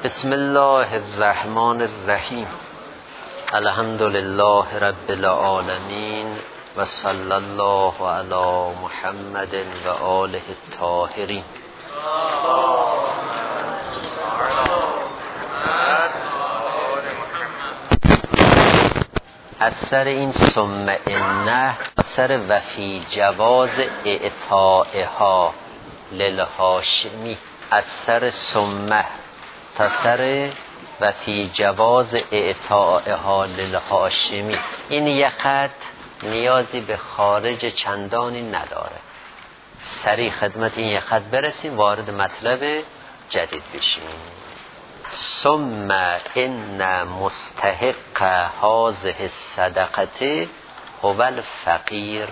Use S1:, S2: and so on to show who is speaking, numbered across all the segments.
S1: بسم الله الرحمن الرحیم. الحمد لله رب العالمین و صلی الله علی محمد و آله الطاهرین. اثر این ثم انه اثر وفی جواز اعطائها للهاشمی. اثر ثم تسر و فی جواز اعطائها للهاشمی. این یک خط نیازی به خارج چندانی نداره. سریع خدمت این یک خط برسیم وارد مطلب جدید بشیم. ثم ان مستحق هذه الصدقه هو الفقیر.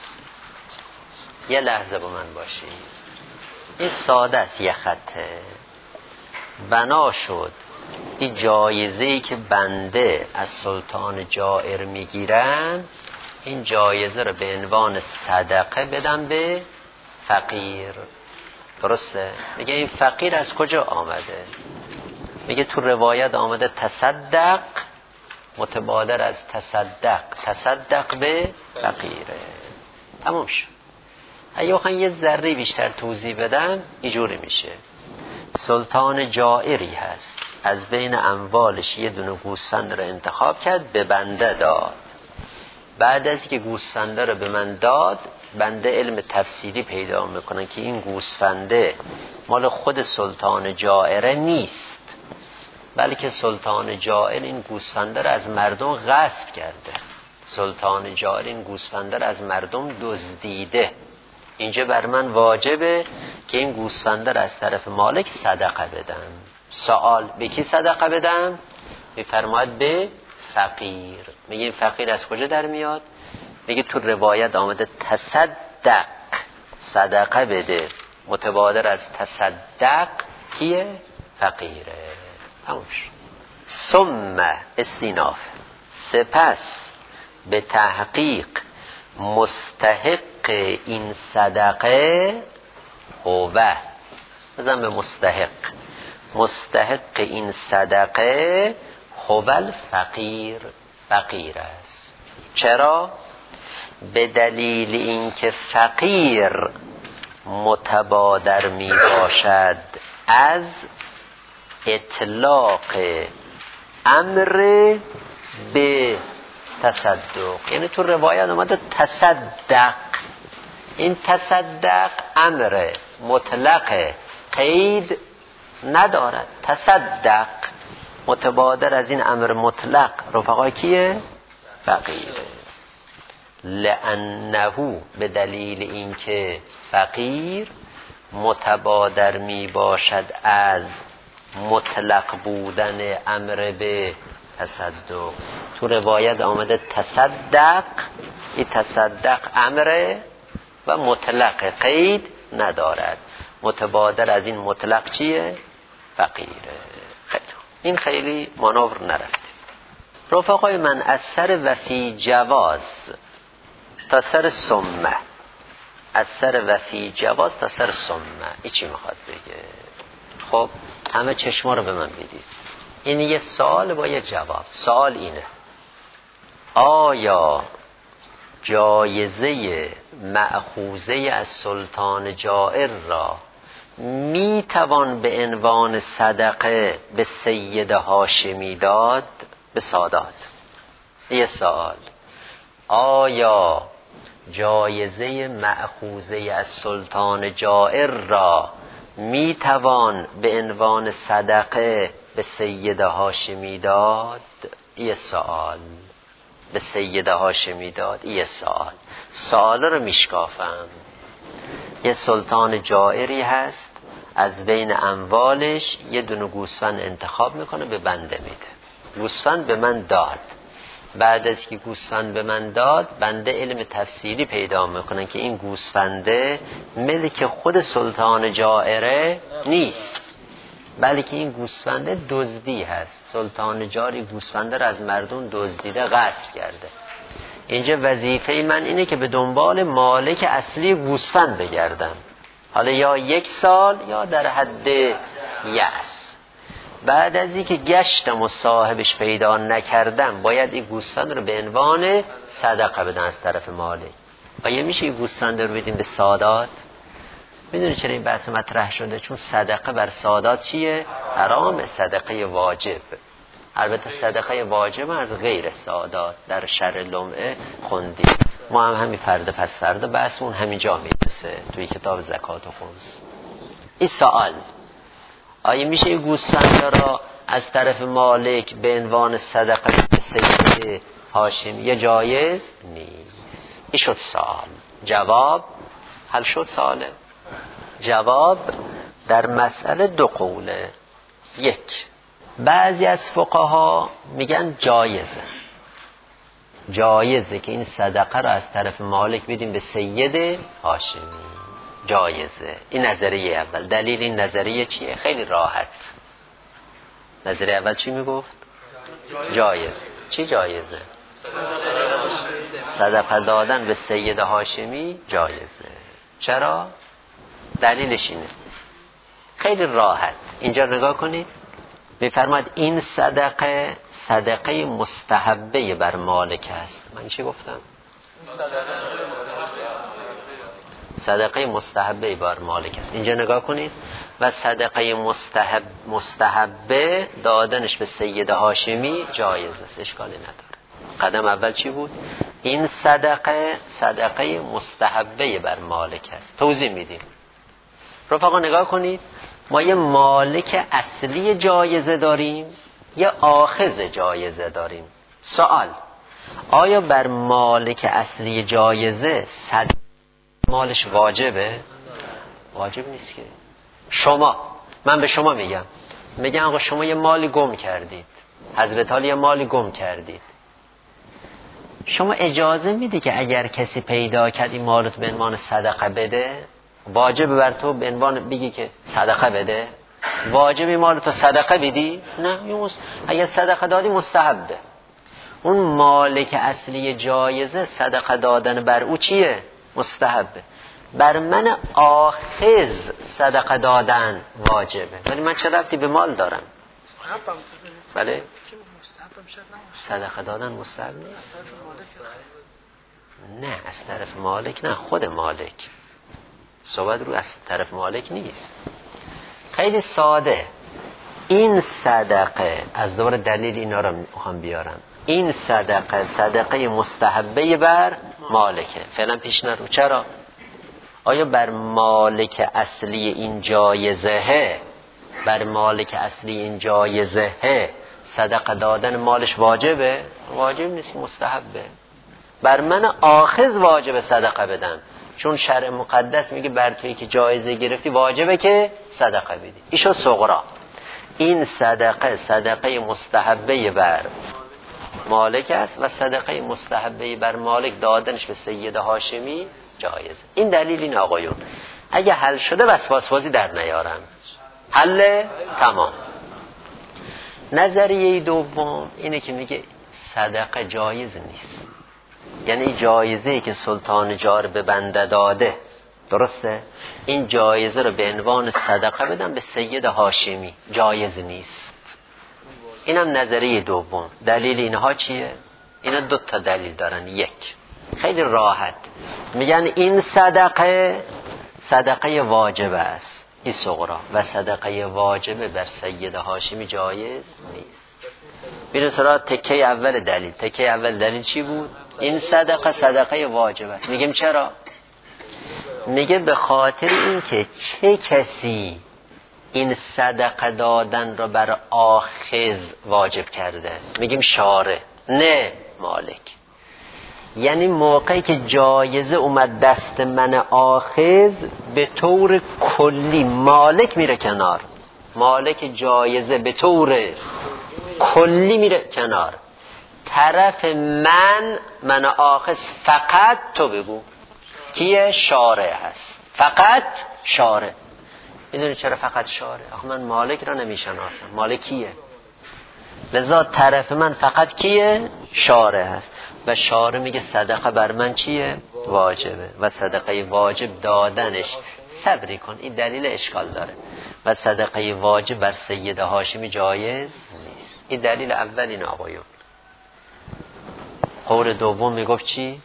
S1: یه لحظه با من باشید. این ساده است، یه خطه. بنا شد این جایزه‌ای که بنده از سلطان جائر میگیرم، این جایزه رو به عنوان صدقه بدم به فقیر. درسته؟ میگه این فقیر از کجا آمده؟ میگه تو روایت آمده تصدق، متبادر از تصدق، تصدق به فقیره. تموم شد. اگه بخوام یه ذره بیشتر توضیح بدم اینجوری میشه. سلطان جائری هست، از بین اموالش یه دونه گوسفند رو انتخاب کرد به بنده داد. بعد از که گوسفنده رو به من داد، بنده علم تفسیری پیدا میکنه که این گوسفنده مال خود سلطان جائره نیست، بلکه سلطان جائر این گوسفنده رو از مردم غصب کرده. سلطان جائر این گوسفنده رو از مردم دزدیده. اینجا بر من واجبه که این گوسفنده رو از طرف مالک صدقه بدم. سوال، به کی صدقه بدم؟ میفرماید به فقیر. میگه این فقیر از کجا در میاد؟ میگه تو روایت آمده تصدق، صدقه بده. متبادر از تصدق کیه؟ فقیره. تموم شد. ثم استیناف، سپس به تحقیق مستحق این صدقه هو، بزن به مستحق، مستحق این صدقه هو الفقیر، فقیر است. چرا؟ به دلیل اینکه فقیر متبادر می باشد از اطلاق امر به تصدق. یعنی تو روایت اومده تصدق، این تصدق امر مطلق، قید ندارد. تصدق متبادر از این امر مطلق رفقا کیه؟ فقیره. لانه، به دلیل اینکه فقیر متبادر می باشد از مطلق بودن امر به تصدق. تو روایت آمده تصدق، این تصدق امره و مطلق، قید ندارد. متبادر از این مطلق چیه؟ فقیره. خیلی این خیلی مانور نرفت. رفقای من، از سر وفی جواز تا سر ثمه، از سر وفی جواز تا سر ثمه، این چی میخواد بگه؟ خب همه چشما رو به من بدید. این یه سوال با یه جواب. سوال اینه: آیا جایزه مأخوذه از سلطان جائر را می توان به عنوان صدقه به سید هاشمی داد؟ به سادات. یه سوال: آیا جایزه مأخوذه از سلطان جائر را می توان به عنوان صدقه به سید هاشمی داد؟ یه سوال. به سید هاشمی داد؟ یه سوال. سوال رو میشکافم. یه سلطان جائری هست، از بین اموالش یه دونه گوسفند انتخاب میکنه به بنده میده. گوسفند به من داد. بعد از که گوسفند به من داد، بنده علم تفسیری پیدا میکنه که این گوسفنده ملک خود سلطان جائره نیست، بلکه این گوسفنده دزدی هست. سلطان جاری گوسفنده را از مردم دزدیده، غصب کرده. اینجا وظیفه من اینه که به دنبال مالک اصلی گوسفند بگردم، حالا یا 1 سال یا در حد یأس. بعد از اینکه گشتم و صاحبش پیدا نکردم باید این گوسفند رو به عنوان صدقه بدن از طرف مالک. آیا میشه این گوسفند رو بدیم به سادات؟ میدونی چرا این بحث مطرح شده؟ چون صدقه بر سادات چیه؟ حرام. صدقه واجب، البته صدقه واجب از غیر سادات در شرع لمعه خوندیم، ما هم همین فرد پس فردا بحث اون همینجا میرسه توی کتاب زکات و خمس. این سوال آیا میشه این گوسفند را از طرف مالک به عنوان صدقه به سید هاشمی جایز نیست؟ این شد سوال. جواب حل شد سواله. جواب در مسئله دو قوله. یک، بعضی از فقها میگن جایزه که این صدقه را از طرف مالک بدیم به سید هاشمی، جایزه. این نظریه اول. دلیل این نظریه چیه؟ خیلی راحت. نظریه اول چی میگفت؟ جایز. چی جایزه؟ صدقه دادن به سید هاشمی جایزه. چرا؟ دلیلش اینه. خیلی راحت. اینجا نگاه کنید، میفرماد این صدقه مستحبه بر مالک است. من چی گفتم؟ صدقه مستحبه بر مالک است. اینجا نگاه کنید، و صدقه مستحبه دادنش به سید هاشمی جایز است، اشکالی نداره. قدم اول چی بود؟ این صدقه مستحبه بر مالک است. توضیح میدیم. رفقا نگاه کنید، ما یه مالک اصلی جایزه داریم، یه آخذ جایزه داریم. سوال، آیا بر مالک اصلی جایزه صدقه مالش واجبه؟ واجب نیست که. من به شما میگم آقا شما یه مالی گم کردید، حضرت علی یه مالی گم کردید، شما اجازه میدی که اگر کسی پیدا کرد این مالت به عنوان صدقه بده؟ واجب بر تو به عنوان بگی که صدقه بده؟ واجبی مالتو صدقه بدی؟ نه. اگر صدقه دادی مستحبه. اون مالک اصلی جایزه صدقه دادن بر او چیه؟ مستحبه. بر من آخذ صدقه دادن واجبه، ولی من چه ربطی به مال دارم؟ بله؟ صدقه دادن مستحب نیست. نه از طرف مالک، نه خود مالک. صحبت رو از طرف مالک نیست. خیلی ساده. این صدقه، از دور دلیل اینا رو میخوام بیارم، این صدقه مستحبه بر مالکه. فعلا پیش نرو. چرا؟ آیا بر مالک اصلی این جایزه صدقه دادن مالش واجبه؟ واجب نیست، مستحبه. بر من آخذ واجب صدقه بدم، چون شرع مقدس میگه بر تویی که جایزه گرفتی واجبه که صدقه بدی. ایشو صغرا. این صدقه مستحبه بر مالک است و صدقه مستحبه بر مالک دادنش به سید هاشمی جایزه. این دلیل این آقایون. اگه حل شده وسواس بازی در نیارم. حل تمام. نظریه دوم اینه که میگه صدقه جایز نیست، یعنی جایزه‌ای که سلطان جار به بنده داده، درسته؟ این جایزه رو به عنوان صدقه بدم به سید هاشمی، جایز نیست. اینم نظریه دوم. دلیل اینها چیه؟ اینا 2 تا دلیل دارن. یک، خیلی راحت میگن این صدقه واجب است، این صغرا، و صدقه واجب بر سید هاشمی جایز نیست. بیرون سراغ تکه اول دلیل. تکه اول دلیل چی بود؟ این صدقه واجب است. میگیم چرا؟ میگه به خاطر این که چه کسی این صدقه دادن را بر آخذ واجب کرده؟ میگیم شارع، نه مالک. یعنی موقعی که جایزه اومد دست من آخذ، به طور کلی مالک میره کنار. مالک جایزه به طور کلی میره کنار. طرف من آخذ فقط تو بگو کیه؟ شارع هست. فقط شارع. میدونی چرا فقط شارع؟ آخه من مالک را نمیشناسم. مالک کیه؟ لذا طرف من فقط کیه؟ شارع هست. و شارع میگه صدقه بر من چیه؟ واجبه. و صدقه واجب دادنش صبری کن. این دلیل اشکال داره. و صدقه واجب بر سید هاشمی جایز نیست. این دلیل اول این آقایون. قول دوم میگفت چی؟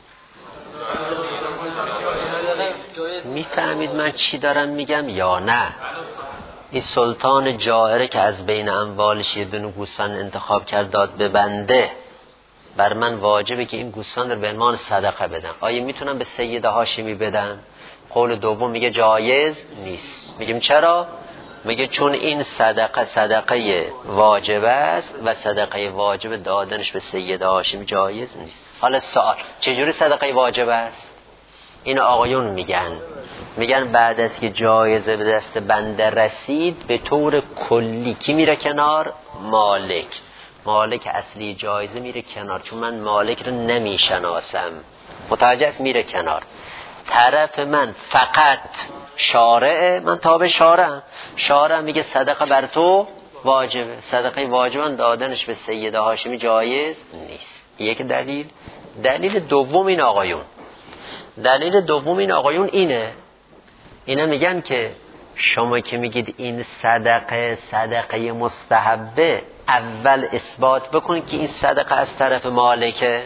S1: میفهمید من چی دارم میگم یا نه؟ این سلطان جائره که از بین اموالش یه دونه گوسفند انتخاب کرد داد به بنده، بر من واجبه که این گوسفند رو به عنوان صدقه بدم. آیا میتونم به سید هاشمی بدم؟ قول دوم میگه جایز نیست. میگیم چرا؟ میگه چون این صدقه واجب است و صدقه واجب دادنش به سید هاشمی جایز نیست. حالا سوال چجوری صدقه واجب است؟ این آقایون میگن بعد از که جایزه به دست بنده رسید به طور کلی کی میره کنار؟ مالک اصلی جایزه میره کنار، چون من مالک رو نمیشناسم. متوجه است؟ میره کنار. طرف من فقط شارعه، من تابع شارع میگه صدقه بر تو واجبه، صدقه واجبان دادنش به سید هاشمی جایز نیست. یک دلیل دوم این آقایون اینا میگن که شما که میگید این صدقه مستحبه، اول اثبات بکنید که این صدقه از طرف مالکه.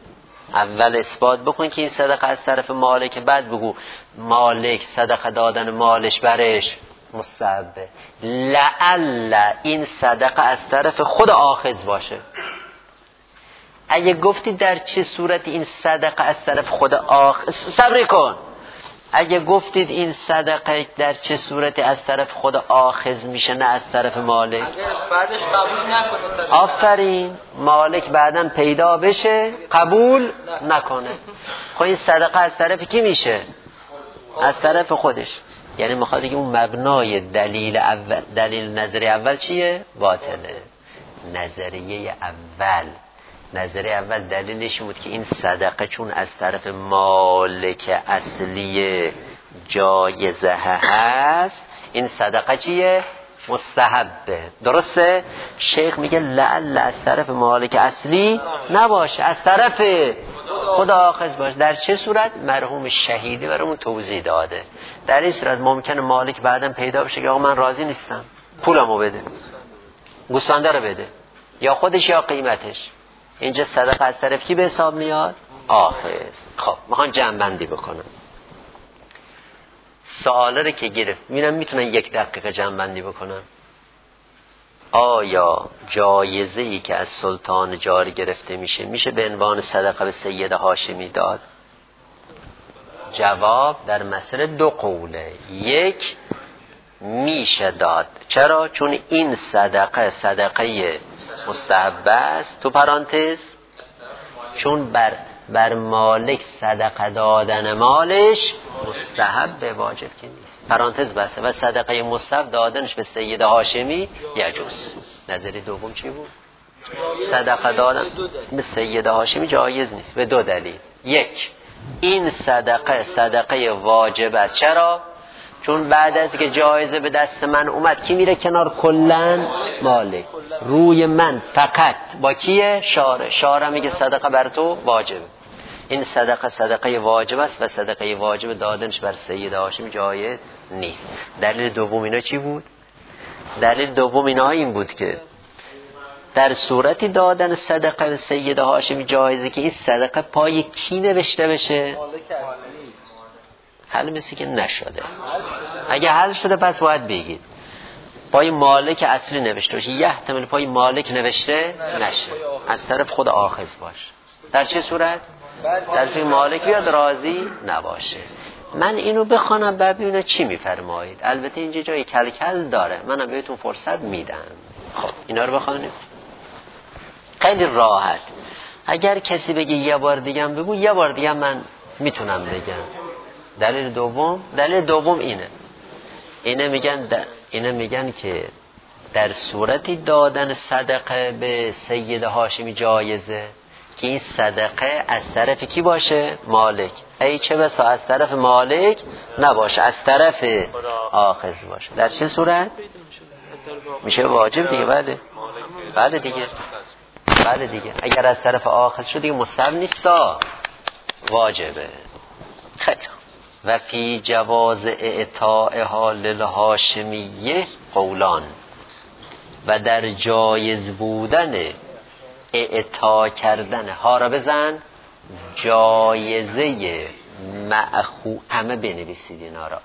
S1: بعد بگو مالک صدقه دادن مالش برش مستحبه. لعل این صدقه از طرف خود آخذ باشه. اگه گفتید در چه صورتی این صدقه از طرف خود صبر کن. اگه گفتید این صدقه در چه صورتی از طرف خود آخذ میشه نه از طرف مالک،
S2: بعدش قبول نکنه،
S1: آفرین، مالک بعداً پیدا بشه قبول نکنه، خب این صدقه از طرف کی میشه؟ از طرف خودش. یعنی میخواد که اون مبنای دلیل نظریه اول چیه؟ باطله. نظریه اول دلیلش بود که این صدقه چون از طرف مالک اصلی جایزه هست، این صدقه چیه؟ مستحبه. درسته؟ شیخ میگه لعل از طرف مالک اصلی نباشه، از طرف خدا آخذ باشه. در چه صورت؟ مرحوم شهیدی برامون توضیح داده. در این صورت ممکنه مالک بعداً پیدا بشه که آقا من راضی نیستم، پولمو بده، گوسفنده رو بده، یا خودش یا قیمتش. اینجا صدقه از طرف کی به حساب میاد؟ آخذ. خب میخوان جمع بندی بکنم سوالا رو که گرفت. میتونن 1 دقیقه جمع بندی بکنن. آیا جایزه‌ای که از سلطان جاری گرفته میشه به عنوان صدقه به سید هاشمی داد؟ جواب در مسئله 2 قوله. 1 میشه داد. چرا؟ چون این صدقه مستحبه است، تو پرانتز، چون بر مالک صدقه دادن مالش مستحب واجب که نیست، پرانتز بسته، و صدقه مستحب دادنش به سید هاشمی یجوز. نظر دوم چی بود؟ صدقه دادن به سید هاشمی جایز نیست به 2 دلیل. 1 این صدقه واجب است. چرا؟ چون بعد از که جایزه به دست من اومد کی میره کنار؟ کلن مالک. روی من فقط با کیه؟ شارع میگه صدقه بر تو واجب. این صدقه واجب است و صدقه واجب دادنش بر سید هاشمی جایز نیست. دلیل دوم اینا چی بود؟ دلیل دوم اینا این بود که در صورتی دادن صدقه به سید هاشمی جایزه که این صدقه پای کی نوشته بشه؟ حل مثل که نشده. اگه حل شده پس باید بگید پای مالک اصلی نوشته باشه. یه احتمال پای مالک نوشته نشه، از طرف خود آخذ باشه. در چه صورت؟ در صورت مالک بیاد راضی نباشه. من اینو بخوانم ببینم چی میفرمایید. البته اینجا جای کلکل داره، منم بهتون فرصت میدم. خب اینا رو بخوانیم خیلی راحت. اگر کسی بگه یه بار دیگه هم بگو، یه بار دیگه من میتونم بگم. دلیل دوم اینه میگن که در صورتی دادن صدقه به سید هاشمی جایزه که این صدقه از طرف کی باشه؟ مالک. ای چه بسا از طرف مالک نباشه، از طرف آخذ باشه. در چه صورت؟ میشه واجب دیگه. بله دیگه اگر از طرف آخذ شد دیگه مستحب نیست، واجبه. خیلی و فی جواز اعطائها للهاشمیه قولان، و در جایز بودن اعطا کردن ها را بزن جایزه همه بنویسید اینا را،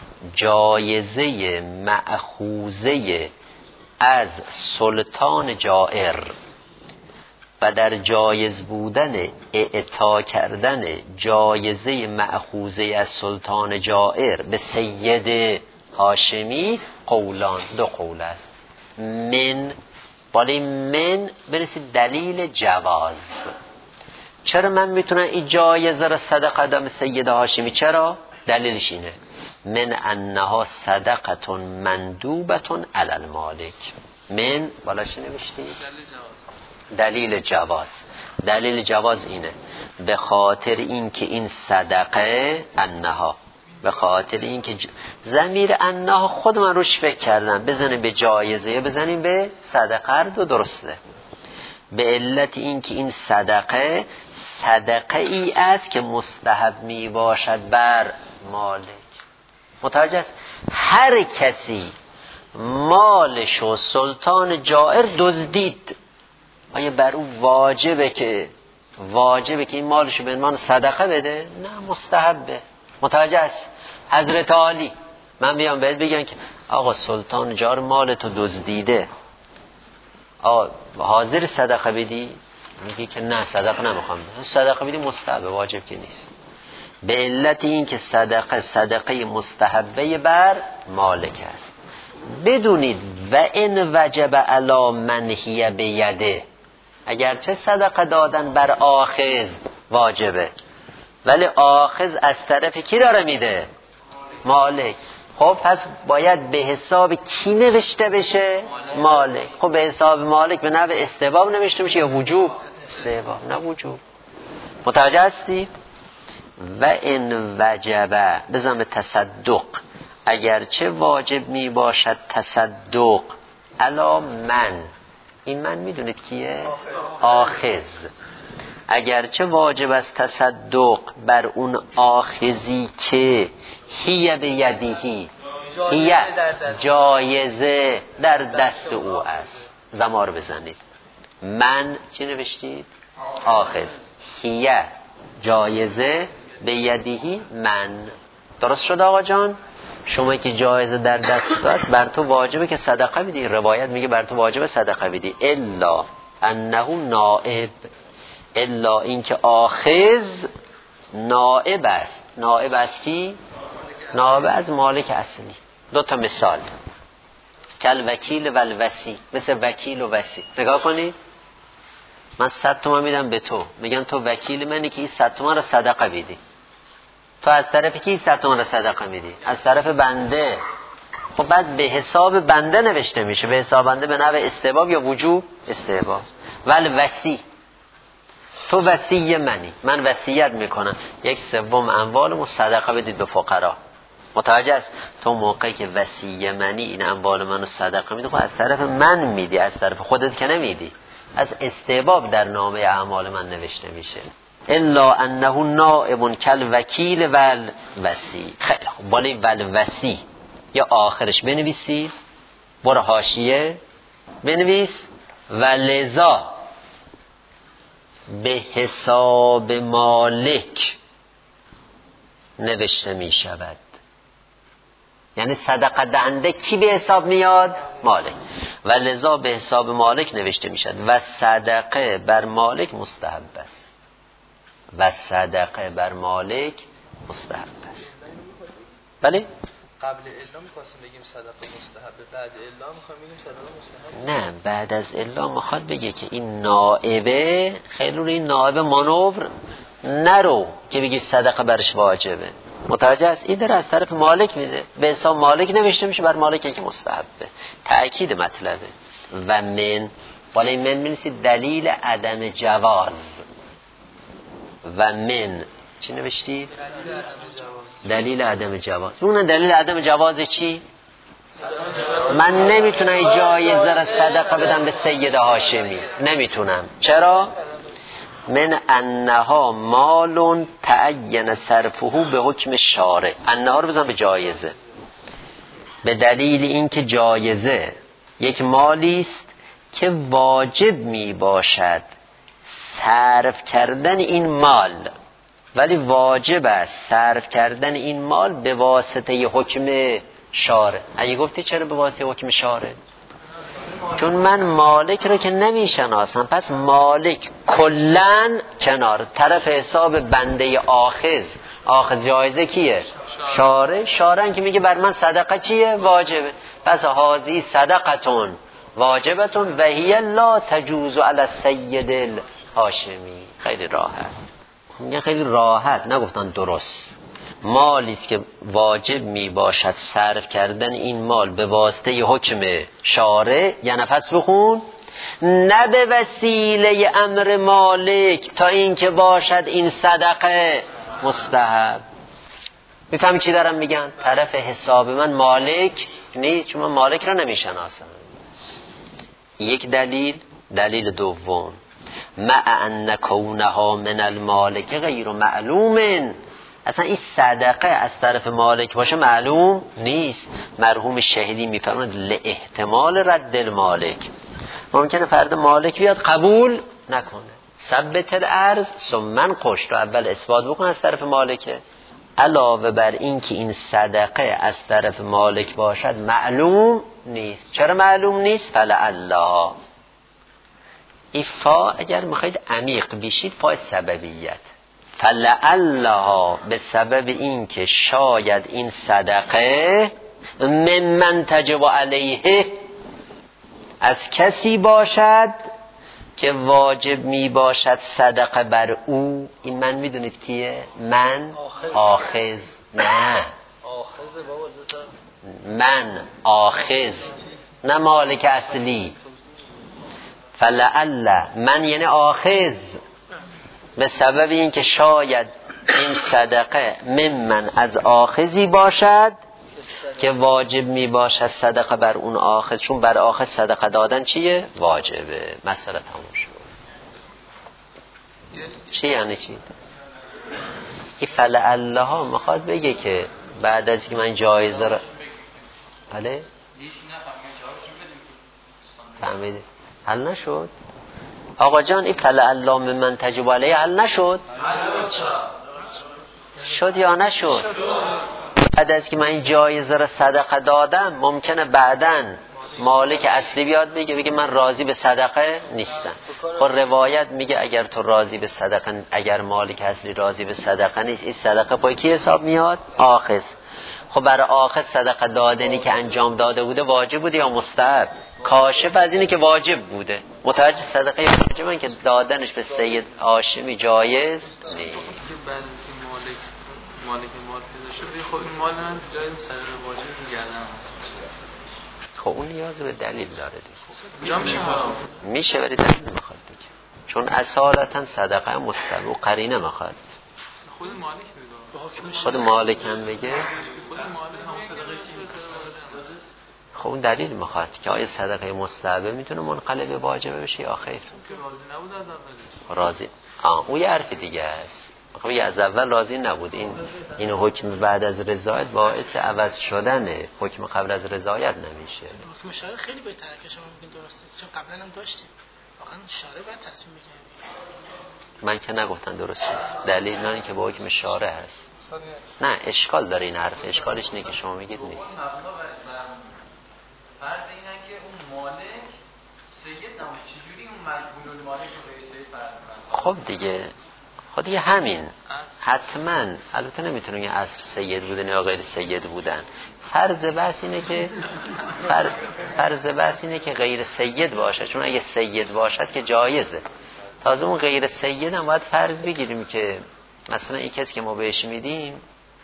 S1: جایزه مأخوذه از سلطان جائر و در جایز بودن اعطا کردن جایزه مأخوذه از سلطان جائر به سید هاشمی قولان، دو قول است. من بالی من برسید دلیل جواز. چرا من میتونم این جایزه را صدقه دم سید هاشمی؟ چرا؟ دلیلش اینه من انها صدقه مندوبه علی المالک. من بالاش نوشتی دلیل جواز. دلیل جواز اینه به خاطر اینکه این صدقه انها، به خاطر اینکه ضمیر انها خود من روش فکر کردم، بزنیم به جایزه یا بزنیم به صدقه، دو درسته. به علت اینکه این صدقه صدقه ای است که مستحب می باشد بر مالک. متوجه است؟ هر کسی مالش و سلطان جائر دزدید، آیا بر او واجبه که این مالشو به عنوان صدقه بده؟ نه، مستحبه. متوجه است؟ حضرت عالی من بیام بهت بگم که آقا سلطان جائر مالتو دزدیده، حاضر صدقه بدی؟ میگی که نه صدقه نمیخوام. صدقه بدی مستحبه، واجب که نیست. به علت این که صدقه مستحبه بر مالک است. بدونید و ان وجب علی من هی بیده، اگرچه صدقه دادن بر آخذ واجبه، ولی آخذ از طرف کی داره میده؟ مالک. خب پس باید به حساب کی نوشته بشه؟ مالک. خب به حساب مالک به نوع استحباب نوشته بشه یا وجوب؟ استحباب، نه وجوب. متوجه هستی؟ و ان وجب بزن تصدق، اگرچه واجب می باشد تصدق علی من، این من میدونید کیه؟ آخذ. اگرچه واجب است تصدق بر اون آخذی که هی بیدیهی، هی جایزه در دست او است. زمار بزنید. من چی نوشتید؟ آخذ. هی جایزه بیدیهی من. درست شد آقا جان؟ شما که جایزه در دست داد بر تو واجبه که صدقه بدی. روایت میگه بر تو واجبه صدقه بدی، الا انه نائب، الا اینکه آخذ نائب است. نائب است کی؟ نائب از مالک اصلی. دو تا مثال، کل وکیل و الوسی، مثل وکیل و وسی. نگاه کنید، من 100 تومان میدم به تو، میگن تو وکیل منی که این 100 تومان رو صدقه بدی. تو از طرف کی 100 تومان رو صدقه میدی؟ از طرف بنده. خب بعد به حساب بنده نوشته میشه، به حساب بنده به نوع استحباب یا وجوب؟ استحباب. ول وصی، تو وصی منی، من وصیت میکنم 1/3 اموالمو صدقه بدید به فقرا. متوجه است؟ تو موقعی که وصی منی این اموال منو صدقه میدی، خب از طرف من میدی، از طرف خودت که نمیدی. از استحباب در نامه اعمال من نوشته میشه. الا انه نائب کل وکیل ول وصی. خیلی خوب، بالا ول وصی یا آخرش بنویسید، برو حاشیه بنویس ولذا به حساب مالک نوشته می شود. یعنی صدقه دهنده کی به حساب میاد؟ مالک. ولذا به حساب مالک نوشته می شود و صدقه بر مالک مستحب است. و صدقه بر مالک مستحب است. بله؟
S2: قبل الا می‌خواستیم بگیم صدقه مستحبه، بعد الا می‌خوایم بگیم صدقه مستحب.
S1: نه، بعد از الا میخواد بگه که این نائبه، خیلی روی این نائب مانور نرو که بگی صدقه برش واجبه. متوجه است؟ این در از طرف مالک میده، به حساب مالک نوشته میشه، بر مالک که مستحبه. تأکید مطلبه. و من بالا این من می‌نویسید دلیل عدم جواز. و من چی نوشتید؟ دلیل عدم جواز. اون دلیل عدم جواز چی؟ من نمیتونم این جایزه را صدقه بدم به سید هاشمی، نمیتونم. چرا؟ من انها مال تعین صرفه به حکم شارع. انها رو بزن به جایزه، به دلیل اینکه جایزه یک مالی است که واجب می باشد صرف کردن این مال، ولی واجب است صرف کردن این مال به واسطه حکم شارع. اگه گفتی چرا به واسطه حکم شارع؟ چون من مالک رو که نمیشناسم، پس مالک کلن کنار، طرف حساب بنده آخذ جایزه کیه؟ شارع. شارع که میگه بر من صدقه چیه؟ واجبه. پس هذه صدقتون واجبتون و هی لا تجوز علی السید الهاشمی. خیلی راحت میگه، خیلی راحت، نگفتن درست. مالی است که واجب می باشد صرف کردن این مال به واسطه حکم شارع، یعنی پس بخون نه به وسیله امر مالک تا این که باشد این صدقه مستحب. میفهمی چی دارم میگن؟ طرف حساب من مالک نیست، چون من مالک رو نمیشناسم. یک دلیل دوم، مع ان کونها من المالک غیر معلوم، اصلا این صدقه از طرف مالک باشه معلوم نیست. مرحوم شهیدی میفرماند لاحتمال رد المالک، ممکنه فرد مالک بیاد قبول نکنه. ثبت الارض ثم انقش، تو اول اثبات بکن از طرف مالکه. علاوه بر این که این صدقه از طرف مالک باشد معلوم نیست. چرا معلوم نیست؟ فلعلها، این فا اگر میخواید عمیق بشید فا سببیت، فلعلها به سبب این که شاید این صدقه ممن تجب علیه، از کسی باشد که واجب می باشد صدقه بر او. این من میدونید کیه؟ من آخذ، نه من آخذ، نه مالک اصلی. فلعل من یعنی آخذ، به سبب این که شاید این صدقه ممن از آخذی باشد که واجب می باشد صدقه بر اون آخذ، چون بر آخذ صدقه دادن چیه؟ واجبه. مسئله تموم شد. چی یعنی چی؟ این فلعله ها میخواد بگه که بعد از که من جایزه را بله فهمیده حل نشد؟ آقا جان این فلعله من تجب علیه حل نشد؟ شد یا نشد؟ بعد از که من این جایزه را صدقه دادم، ممکنه بعدن مالک اصلی بیاد بگه من راضی به صدقه نیستم. و روایت میگه اگر تو راضی به صدقه، اگر مالک اصلی راضی به صدقه نیست، این صدقه پای کی حساب میاد؟ آخذ. خب برای آخذ صدقه دادنی که انجام داده بوده واجب بوده یا مستحب؟ کاشف از اینه که واجب بوده. متوجه صدقه واجبن که دادنش به سید هاشمی جایز نیست.
S2: مالک مال پیدا شد، خب این مال من جای صدقه واجب گردم.
S1: خب اون نیاز به دلیل داره دیگه. میشه ولی دلیل میخواد دیگه، چون اصالتا صدقه مستحب و قرینه میخواد.
S2: خود مالک بگه،
S1: خود مالک هم بگه،
S2: خود مالک هم صدقه
S1: خب اون دلیل میخواد که آیا صدقه مستحب میتونه منقلب واجبه بشه یا خیر.
S2: راضی نبود از اولش.
S1: راضی اون یه حرف دیگه است. خب از اول راضی نبود. این حکم بعد از رضایت باعث عوض شدن حکم قبل از رضایت نمیشه.
S3: حکم شارع خیلی بهتره که شما بگین درسته، چون قبلا هم داشتیم. واقعا شارع باید تصمیم بگیره.
S1: من که نگفتن درست نیست. دلیل نه اینکه با حکم شارع هست. نه اشکال داره این حرف. اشکالش اینه که شما میگید نیست.
S2: فرض اینه که اون مالک سید نباشه، چجوری اون مجبور المالک رو به سید فرض
S1: خب دیگه خب دیگه همین حتما. البته نمیتونیم یه اصل سید بودن یا غیر سید بودن. فرض بحث اینه که غیر سید باشه، چون اگه سید باشد که جایزه. تازه اون غیر سید هم باید فرض بگیریم که مثلا این کسی که ما بهش میدیم،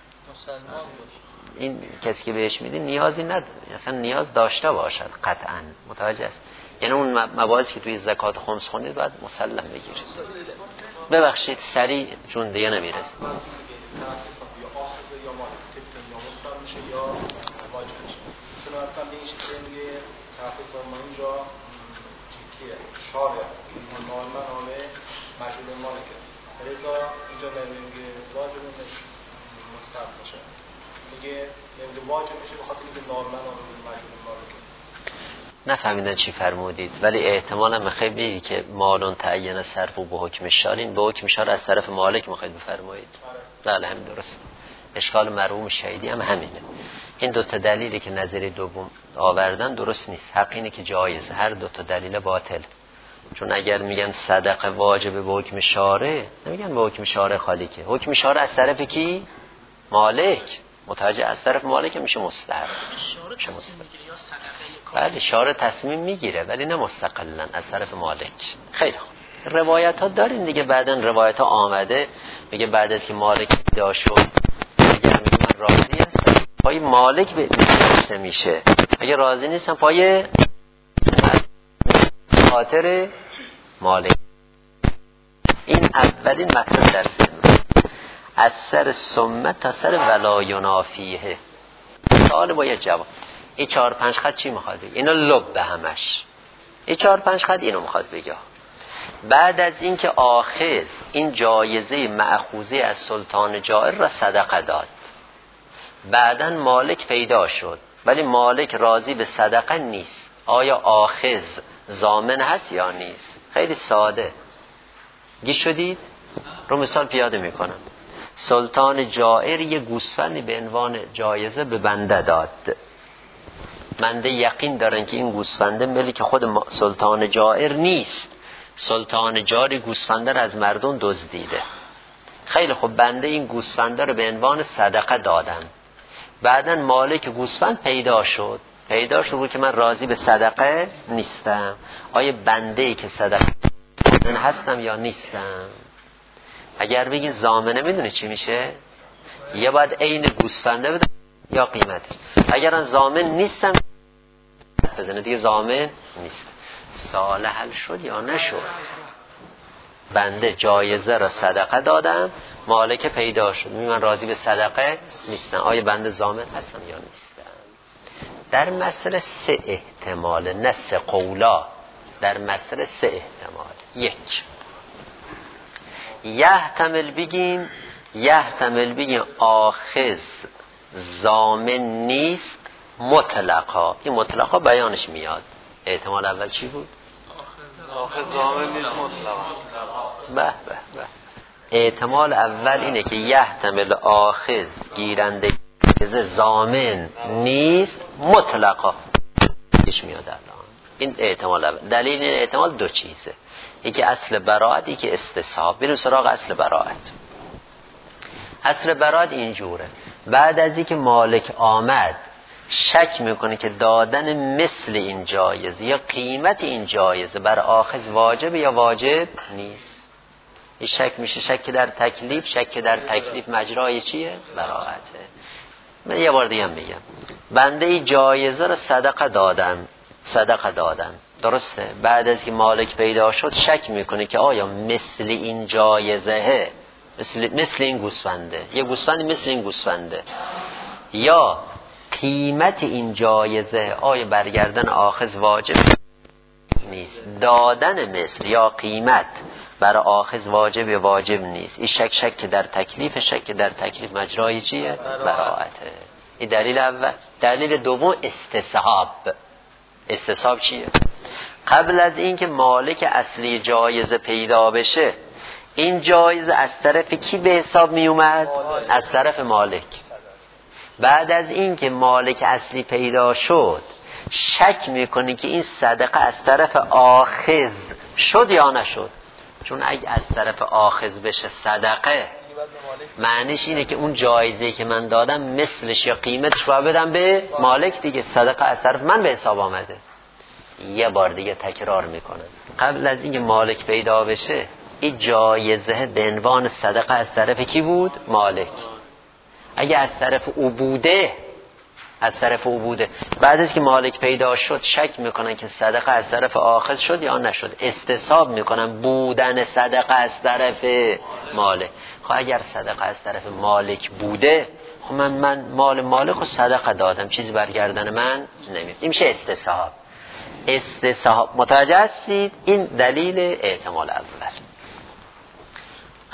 S1: این کسی که بهش میدیم نیازی نداره، اصلا نیاز داشته باشد قطعا. متوجه است؟ یعنی اون مباحثی که توی زکات خمس خوندید باید مسلم بگیرید. ببخشید سریع چون دیگه نمیرسه.
S4: مجهول مالکه. رضا اینجا نمیگه واجب مستحب باشه، میگه نمیگه واجب میشه بخاطر اینکه نارمن مجهول مالکه.
S1: نفهمیدن چی فرمودید، ولی احتمالا میخوای بگید که مالون تعین صرف و به حکم شارین، به حکم شار از طرف مالک میخواید بفرمایید. بله همین درست. اشکال مرحوم شهیدی هم همینه. این دوتا دلیلی که نظری دوم آوردن درست نیست. حق اینه که جایز، هر دوتا دلیل باطل. چون اگر میگن صدقه واجبه به حکم شاره، نمیگن به حکم شاره خالیکه. حکم شاره از طرف کی؟ مالک. متوجه از طرف مالک میشه مستحب. بله شاره تصمیم میگیره ولی نه مستقلا، از طرف مالک. خیلی خوب. روایت ها داریم دیگه، بعدن روایت ها آمده میگه بعد از که مالک پیدا شد اگر میگه من راضی هستم پای مالک به میشه، اگه راضی نیستم پای خاطر مالک. این اولین مطلب در ذهن. از سر سمت تا سر ولا ینافیه. سوال باید جواب. این 4-5 خط چی میخواد بگه؟ اینا لب همش. این 4-5 خط اینو میخواد بگه. بعد از اینکه آخذ این جایزه مأخوذه از سلطان جائر را صدقه داد، بعداً مالک پیدا شد ولی مالک راضی به صدقه نیست، آیا آخذ ضامن هست یا نیست؟ خیلی ساده. گیش شدید؟ رو مثال پیاده میکنم. سلطان جائر یه گوسفندی به عنوان جایزه به بنده داد. بنده یقین دارن که این گوسفنده ملک خود سلطان جائر نیست، سلطان جاری گوسفنده رو از مردم دزدیده. خیلی خوب، بنده این گوسفنده رو به عنوان صدقه دادم. بعدن مالک گوسفند پیدا شد بود که من راضی به صدقه نیستم، آیا بنده‌ای که صدقه دادن هستم یا نیستم؟ اگر بگی ضامنه میدونی چی میشه؟ یا باید عین گوسفنده بده یا قیمتش. اگر ضامن نیستم بزنه دیگه ضامن نیست. سال حل شد یا نشد؟ بنده جایزه را صدقه دادم، مالک پیدا شد من راضی به صدقه نیستم، آیا بنده ضامن هستم یا نیستم؟ در مسئله 3 احتمال، نه 3 قولا. در مسئله 3 احتمال. 1 یحتمل بگیم آخذ ضامن نیست مطلقا. این مطلقا بیانش میاد. احتمال اول چی بود؟
S4: آخذ ضامن نیست مطلقا.
S1: به احتمال اول اینه که یحتمل آخذ گیرنده ضامن نیست مطلقا. ایش میاد الان. این احتمال اول. دلیل این احتمال 2 چیزه. یکی اصل براءت، یکی استصحاب. بریم سراغ اصل براءت. اصل براءت اینجوره: بعد از اینکه مالک آمد شک میکنه که دادن مثل این جایزه یا قیمت این جایزه بر آخذ واجب یا واجب نیست. این شک میشه شک در تکلیف. شک در تکلیف مجرای چیه؟ براءته. من یه بار دیگه هم میگم، بنده ای جایزه رو صدقه دادم درسته؟ بعد از که مالک پیدا شد شک میکنه که آیا مثل این جایزه، مثل این گوسفنده، یه گوسفندی مثل این گوسفنده، یا قیمت این جایزه آیا برگردن آخذ واجب نیست. دادن مثل یا قیمت برای آخذ واجب یا واجب نیست. این شک در تکلیف. شک در تکلیف مجرای چیه؟ براءته. این دلیل اول. دلیل دوم استصحاب چیه؟ قبل از اینکه مالک اصلی جایزه پیدا بشه این جایزه از طرف کی به حساب می اومد؟ از طرف مالک. بعد از اینکه مالک اصلی پیدا شد شک میکنی که این صدقه از طرف آخذ شد یا نشد. چون اگه از طرف آخذ بشه صدقه، معنیش اینه که اون جایزه که من دادم مثلش یا قیمتش رو بدم به مالک دیگه. صدقه از طرف من به حساب آمده. یه بار دیگه تکرار میکنم، قبل از اینکه مالک پیدا بشه این جایزه به عنوان صدقه از طرف کی بود؟ مالک. اگه از طرف او بوده بعد از که مالک پیدا شد شک میکنن که صدقه از طرف آخذ شد یا نشد. استصحاب میکنن بودن صدقه از طرف مالک. خب اگر صدقه از طرف مالک بوده، خب من مال مالک رو صدقه دادم، چیزی برگردن من نمیاد. این میشه استصحاب. متوجه هستید؟ این دلیل احتمال اول.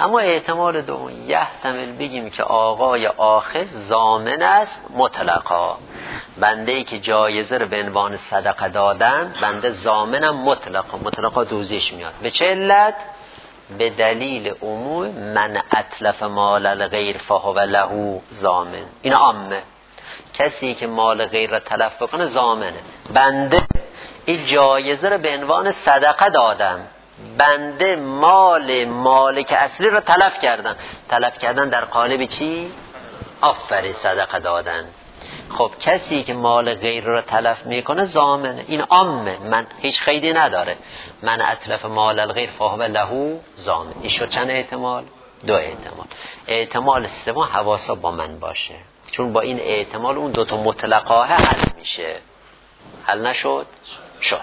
S1: اما احتمال دوم یحتمل بگیم که آقای آخذ ضامن است مطلقا، بنده ای که جایزه رو به عنوان صدقه دادن بنده ضامنم مطلقا دوزیش میاد. به چه علت؟ به دلیل عموم من اتلف مال الغیر فهو له ضامن. این عامه، کسی که مال غیر را تلف بکنه ضامنه. بنده این جایزه رو به عنوان صدقه دادم، بنده مال مالک اصلی رو تلف کردن در قالب چی؟ آفرین، صدقه دادن. خب کسی که مال غیر رو تلف میکنه ضامنه. این عامه، من هیچ قیدی نداره. من اتلف مال الغیر فهو له ضامن. این شد چند احتمال؟ دو احتمال. احتمال سوم حواسا با من باشه، چون با این احتمال اون دوتا مطلقاه حل میشه. حل نشد؟ شد.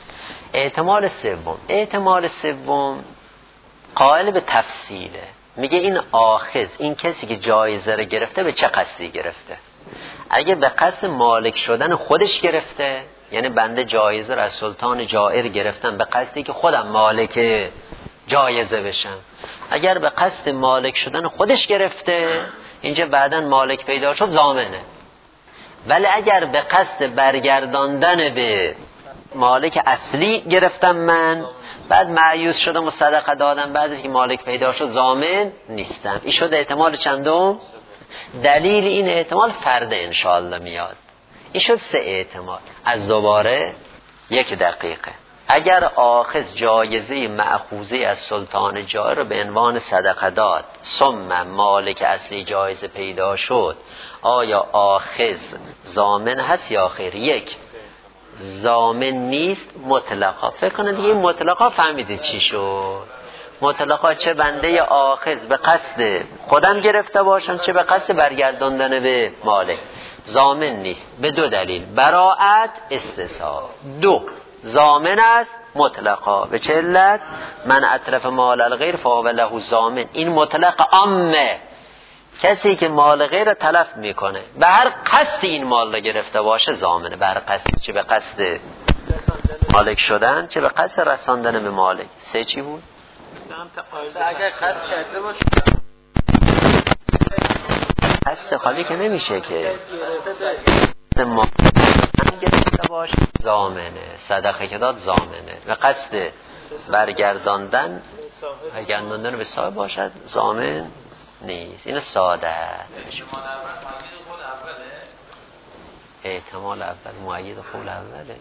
S1: احتمال سوم قائل به تفصیله، میگه این آخذ، این کسی که جایزه رو گرفته به چه قصدی گرفته؟ اگه به قصد مالک شدن خودش گرفته، یعنی بنده جایزه رو از سلطان جائر گرفتم به قصدی که خودم مالک جایزه بشم. اگر به قصد مالک شدن خودش گرفته، اینجا بعداً مالک پیدا شد ضامنه. ولی اگر به قصد برگرداندن به مالک اصلی گرفتم من، بعد مایوس شدم و صدقه دادم، بعد که مالک پیدا شد ضامن نیستم. این شد احتمال چندم؟ دلیل این احتمال فرده انشاءالله میاد. این شد 3 احتمال. از دوباره 1 دقیقه. اگر آخذ جایزه مأخوذه از سلطان جائر رو به عنوان صدقه داد، ثم مالک اصلی جایزه پیدا شد، آیا آخذ ضامن هست یا خیر؟ 1 ضامن نیست مطلقا. فکر کنید دیگه مطلقا فهمیدید چی شد. مطلقا چه بنده آخذ به قصد خودم گرفته باشم، چه به قصد برگرداندن به مالک، ضامن نیست. به 2 دلیل: براءت، استثاب. 2 ضامن است مطلقا. به چه علت؟ من اتلف مال الغیر فهو له ضامن. این مطلق عامه، کسی که مال غیر تلف میکنه به هر قصد این مال رو گرفته باشه ضامنه. به هر قصد، چه به قصد مالک شدن، چه به قصد رساندن به مالک. 3 چی بود؟
S2: اگر قصد کرده باشه
S1: قصد خالی که نمیشه که مال گرفته باشه ضامنه. صدقه که داد ضامنه. به قصد برگرداندن به صاحب باشد ضامن نیست. این ساده. احتمال اول مؤید قول اوله.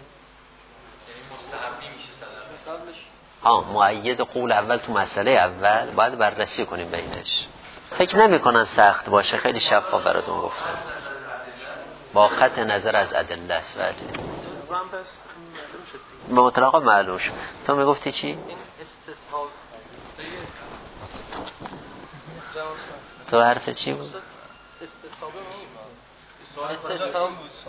S1: مؤید قول اول تو مسئله اول باید بررسی کنیم بینش. فکر نمی کنن سخت باشه، خیلی شفاف براتون گفتم، با قطع نظر از ادله است. ولی به مطلقا معلوم شد. تو میگفتی چی؟
S2: این استصحاب
S1: تو حرف چی بود؟
S2: استصحاب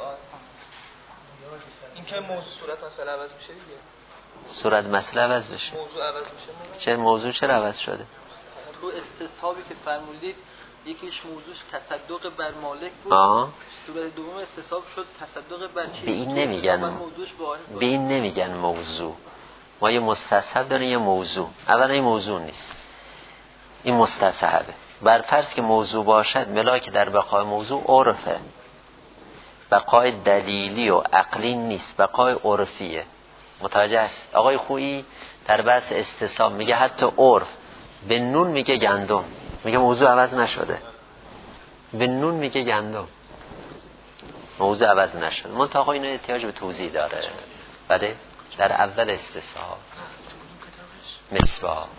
S2: این که موضوع صورت مسئله عوض میشه دیگه.
S1: صورت مسئله عوض بشه.
S2: موضوع عوض میشه.
S1: چه موضوع چرا عوض شده؟
S2: تو استصحابی که فرمودید یکیش موضوعش تصدق بر مالک بود. صورت دوم استصحاب شد تصدق بر چی؟
S1: به این نمیگن موضوع. ما یه مستصحب داریم یه موضوع. اولا این موضوع نیست، این مستصحبه. بر فرض که موضوع باشد، ملاک در بقای موضوع عرفه، بقای دلیلی و عقلی نیست، بقای عرفیه. متوجه است؟ آقای خویی در بحث استصحاب میگه حتی عرف به نون میگه گندم، میگه موضوع عوض نشده. به نون میگه گندم، موضوع عوض نشده. منتها اینو احتیاج به توضیح داره. بله در اول استصحاب مصباح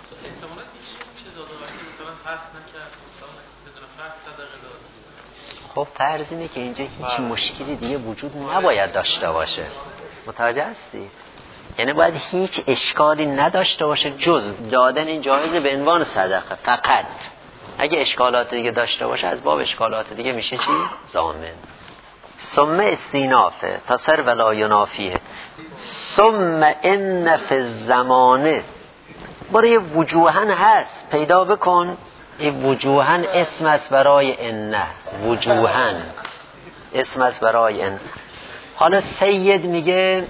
S1: خب فرض اینه که اینجا هیچ مشکلی دیگه وجود نباید داشته باشه. متوجه هستی؟ یعنی باید هیچ اشکالی نداشته باشه جز دادن این جایزه به عنوان صدقه فقط. اگه اشکالات دیگه داشته باشه از باب اشکالات دیگه میشه چی؟ ضامن. ثم استینافه تصر ولا ینافیه. ثم ان فی الزمانه برای وجوهن هست، پیدا بکن. این وجوهن اسم است برای انه، وجوهن اسم است برای ان. حالا سید میگه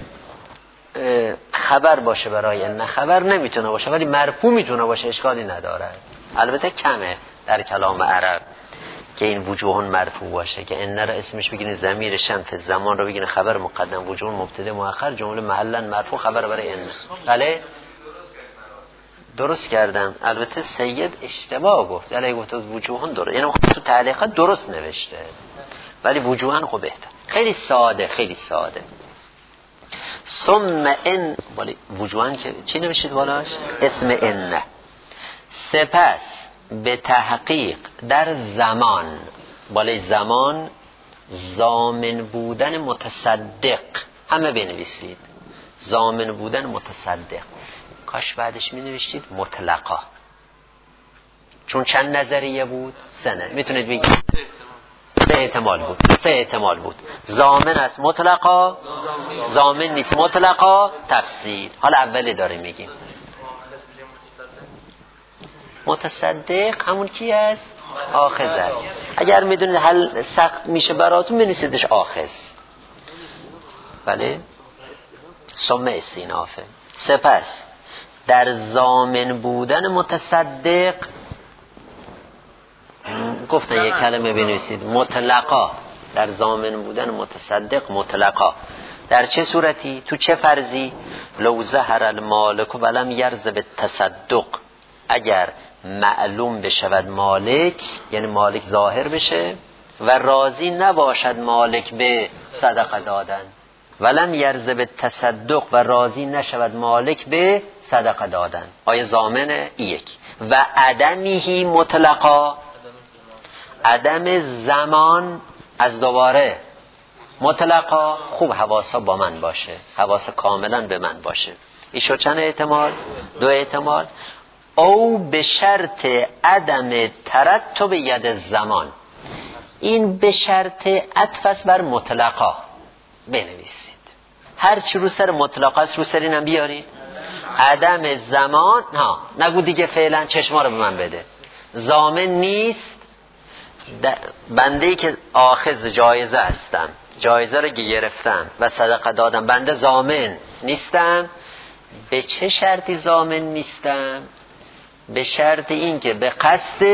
S1: خبر باشه برای ان، خبر نمیتونه باشه ولی مرفوع میتونه باشه، اشکالی نداره. البته کمه در کلام عرب که این وجوهن مرفوع باشه که ان را اسمش بگیرین ضمیر شنف زمان رو بگیرین خبر مقدم وجوه مبتدا مؤخر جمله محلا مرفوع خبر برای ان. بله درست کردم. البته سید اشتباه گفت، علی گفت وجوهن درست، یعنی تو تعلیقات درست نوشته ولی وجوهن خب بهتر. خیلی ساده خیلی ساده. ثم ان ولی وجوهن که چی نوشید بالاش؟ اسم ان. سپس به تحقیق در زمان، بالای زمان ضامن بودن متصدق همه بنویسید، ضامن بودن متصدق. کاش بعدش می نوشتید مطلقا، چون چند نظریه بود؟ سه. میتونید بگید سه احتمال بود. ضامن است مطلقا، ضامن نیست مطلقا، تفصیل. حالا اولی داریم میگیم متصدق همون کی است؟ آخذ است. اگر میدونید حل سخت میشه براتون بنویسیدش آخذ. بله ثم استینافه. سپس در ضامن بودن متصدق گفتن یک کلمه بنویسید مطلقا، در ضامن بودن متصدق مطلقا. در چه صورتی؟ تو چه فرضی؟ لو ظهر المالک ولم یرض بالتصدق، اگر معلوم بشود مالک، یعنی مالک ظاهر بشه و راضی نباشد مالک به صدقه دادن، ولم یرض بالتصدق و راضی نشود مالک به صدقه دادن، آیا ضامنه؟ یک. و عدمه مطلقا، عدم زمان از دوباره مطلقا. خوب حواسا با من باشه، حواس کاملا به من باشه. این شد چند احتمال؟ دو احتمال. او به شرط عدم ترتب ید زمان، این به شرط عطف است بر مطلقا. بنویسید هر چی رو سر مطلقا است رو سر اینم بیارید. عدم زمان، ها نگو دیگه فعلا چشما رو به من بده. ضامن نیست، بنده‌ای که آخذ جایزه هستم، جایزه رو گرفتم و صدقه دادم، بنده ضامن نیستم. به چه شرطی ضامن نیستم؟ به شرط این که به قصد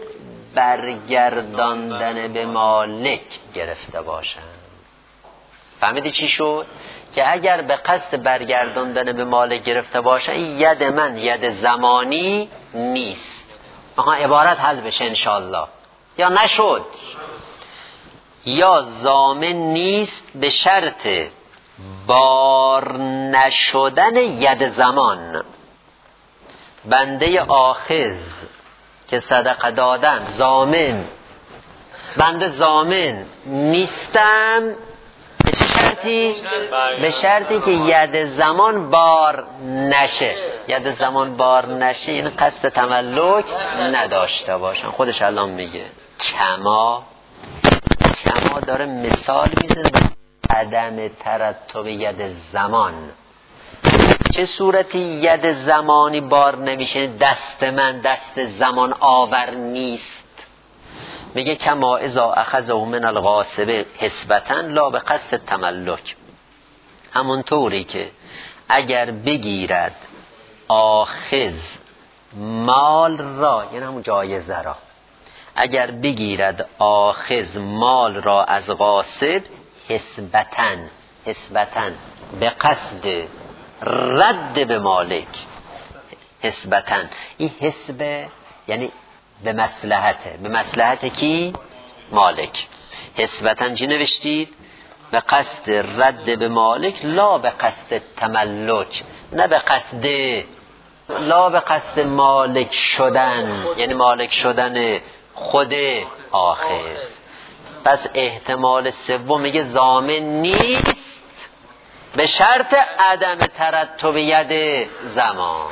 S1: برگرداندن به مالک گرفته باشم. فهمیدی چی شد؟ که اگر به قصد برگرداندن به مالک گرفته باشم، این ید من ید زمانی نیست. عبارت حل بشه انشالله. یا نشد، یا ضامن نیست به شرط بار نشدن ید زمان. بنده آخذ که صدقه دادم ضامن، بنده ضامن نیستم. به چه شرطی؟ به شرطی که ید زمان بار نشه. ید زمان بار نشه این قصد تملک نداشته باشن. خودش الان میگه کما داره مثال میزنه به عدم ترتب ید زمان. چه صورتی ید زمانی بار نمیشه؟ دست من دست زمان آور نیست. میگه کما اذا اخذه من الغاصب حسبتا لا به قصد تملک. همونطوری که اگر بگیرد آخذ مال را، یعنی همون جایزه را، اگر بگیرد آخذ مال را از غاصب حسبتاً به قصد رد به مالک، حسبتاً. این حسب یعنی به مصلحت کی؟ مالک. حسبتاً چی نوشتید؟ به قصد رد به مالک، لا به قصد تملک، نه به قصد، لا به قصد مالک شدن، یعنی مالک شدن خود آخذ. پس احتمال سوم میگه ضامن نیست به شرط عدم ترتب ید زمان.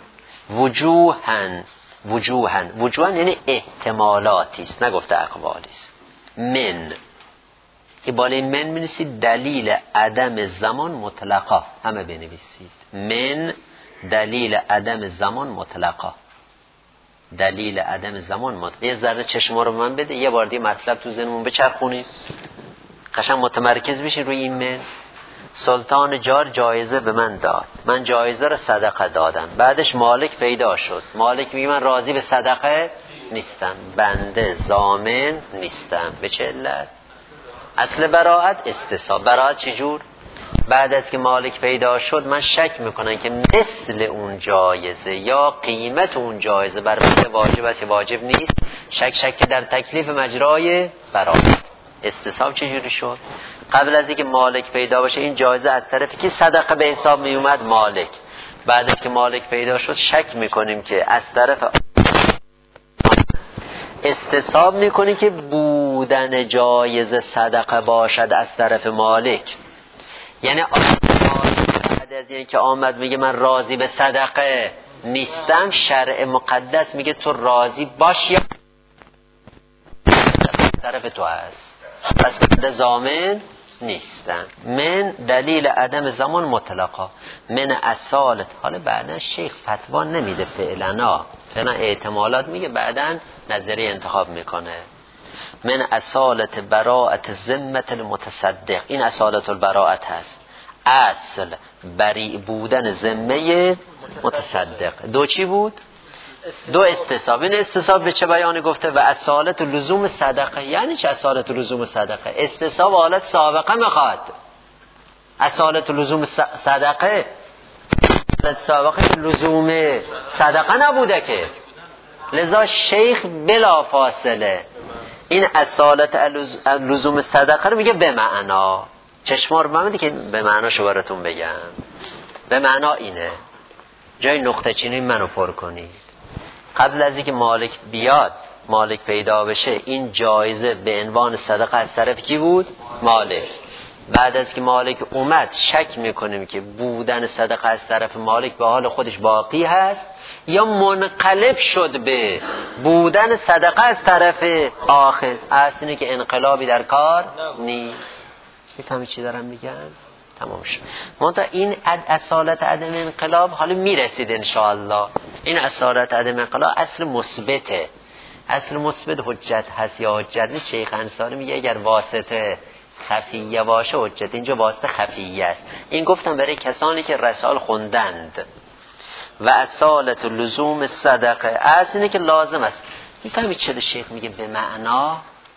S1: وجوهن یعنی احتمالاتی است، نگفته اقوالی است. من که بالای من می‌نویسید دلیل عدم زمان مطلقا، همه بنویسید من دلیل عدم زمان مطلقا. دلیل عدم زمان مطلقا. یه ذره چشما رو من بده، یه بار دیگه مطلب تو ذهنمون بچرخونید، قشنگ متمرکز بشین روی این من. سلطان جار جایزه به من داد، من جایزه رو صدقه دادم. بعدش مالک پیدا شد، مالک میگه من راضی به صدقه نیستم، بنده ضامن نیستم. به چه علت؟ اصل براءت استصحاب. براءت چجور؟ بعد از که مالک پیدا شد من شک میکنم که مثل اون جایزه یا قیمت اون جایزه بر من واجب است یا واجب نیست. شک در تکلیف مجرای براءت. استصحاب چجوری شد؟ قبل از اینکه مالک پیدا باشه این جایزه از طرفی که صدقه به حساب می اومد مالک. بعد از که مالک پیدا شد شک میکنیم که از طرف استصحاب میکنیم که بودن جایزه صدقه باشد از طرف مالک. یعنی بعد از اینکه آمد میگه من راضی به صدقه نیستم، شرع مقدس میگه تو راضی باش یا طرف تو هست، پس بنده ضامن نیستم. من دلیل عدم زمان مطلقا من اصالت. حالا بعدا شیخ فتوا نمیده فعلا احتمالات میگه، بعدا نظریه انتخاب میکنه. من اصالت براءت ذمت المتصدق، این اصالت البراءت هست، اصل بری بودن ذمه متصدق. دو چی بود؟ دو استصحاب. این استصحاب به چه بیانی گفته؟ و اصالت لزوم صدقه. یعنی چه اصالت لزوم صدقه؟ استصحاب حالت سابقه میخواد، اصالت لزوم صدقه حالت سابقه لزوم صدقه نبوده که. لذا شیخ بلا فاصله این اصالت لزوم صدقه رو میگه به معنا. چشما رو ببندید که به معناشو براتون بگم. به معنا اینه، جای نقطه چینی منو پر کنید. قبل از اینکه مالک بیاد، مالک پیدا بشه، این جایزه به عنوان صدقه از طرف کی بود؟ مالک. بعد از که مالک اومد شک میکنیم که بودن صدقه از طرف مالک به حال خودش باقی هست یا منقلب شد به بودن صدقه از طرف آخذ. اصلا که انقلابی در کار نیست. میفهمی چی دارم میگم؟ تمام شد. منتها این اصالت عدم انقلاب حالا میرسید انشاءالله. این اصالت عدم انقلاب اصل مثبته. اصل مثبت حجت هست یا حجت نیست؟ شیخ انصاری میگه اگر واسطه خفیه باشه حجت. اینجا واسطه خفیه است. این گفتم برای کسانی که رسال خوندند. و اصالت لزوم صدقه اصل اینه که لازم است. میفهمید چرا شیخ میگه به معنا؟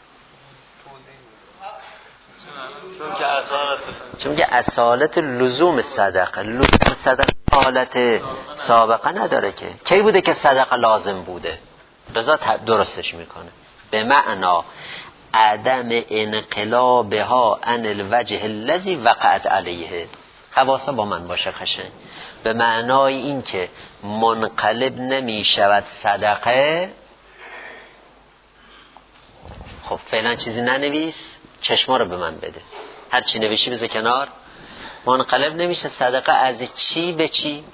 S1: چون که اصالت لزوم صدقه، لزوم صدقه حالت سابقه نداره که. کی بوده که صدقه لازم بوده؟ رضا درستش میکنه. به معنا عدم انقلابها عن الوجه الذي وقعت علیه. حواسا با من باشه خشن. به معنای این که منقلب نمی شود صدقه. خب فعلا چیزی ننویس، چشما رو به من بده، هر چی نویشی بذار کنار. منقلب نمیشه صدقه از چی به چی؟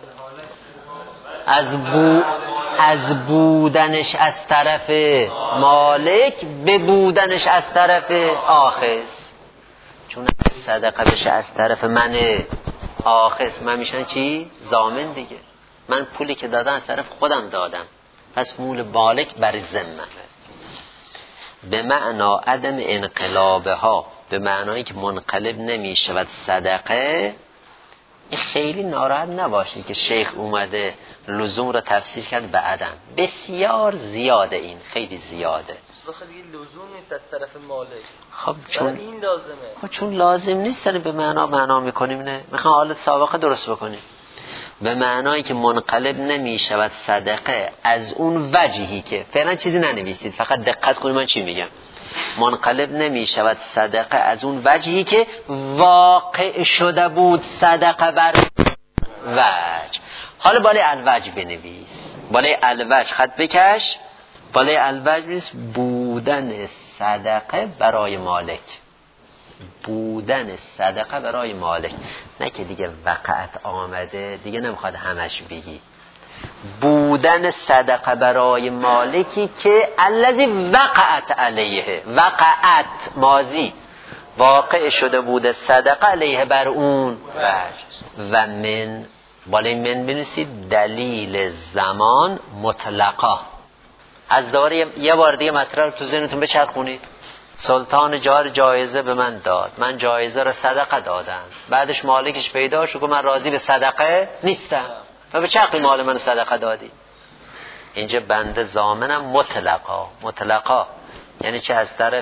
S1: از بودنش از طرف مالک به بودنش از طرف آخذ. چون صدقه بشه از طرف من آخذ، من میشن چی؟ ضامن دیگه. من پولی که دادم از طرف خودم دادم، پس مول مالک بر ذمه. به معنا عدم انقلابها، به معنایی که منقلب نمی شود صدقه. این خیلی ناراحت نباشید که شیخ اومده لزوم رو تفسیر کرد به عدم. بسیار زیاده، این خیلی زیاده.
S2: خیلی لزوم نیست از طرف مالک.
S1: خب چون
S2: این لازمه.
S1: خب چون لازم نیست داریم به معنا میکنیم. نه میخوام حالت سابقه درست بکنیم. به معنایی که منقلب نمی شود صدقه از اون وجهی که فعلا چیزی ننویسید، فقط دقت کنید من چی میگم. منقلب نمی شود صدقه از اون وجهی که واقع شده بود صدقه بر وجه. حالا بالای الوجه بنویس، بالای الوجه خط بکش، بالای الوجه بنویس بودن صدقه برای مالک. بودن صدقه برای مالک، نه که دیگه وقعت آمده دیگه نمیخواد همش بگی. بودن صدقه برای مالکی که الذی وقعت علیه، وقعت ماضی، واقع شده بوده صدقه علیه بر اون و من، بالای من بنویسید دلیل زمان مطلقا. از دوباره یه بار دیگه مطلب تو ذهنتون بچرخونید. سلطان جار جایزه به من داد، من جایزه رو صدقه دادم، بعدش مالکش پیدا شد که من راضی به صدقه نیستم، و به چه حقی مال من صدقه دادی؟ اینجا بنده ضامنم مطلقا یعنی چه از طرف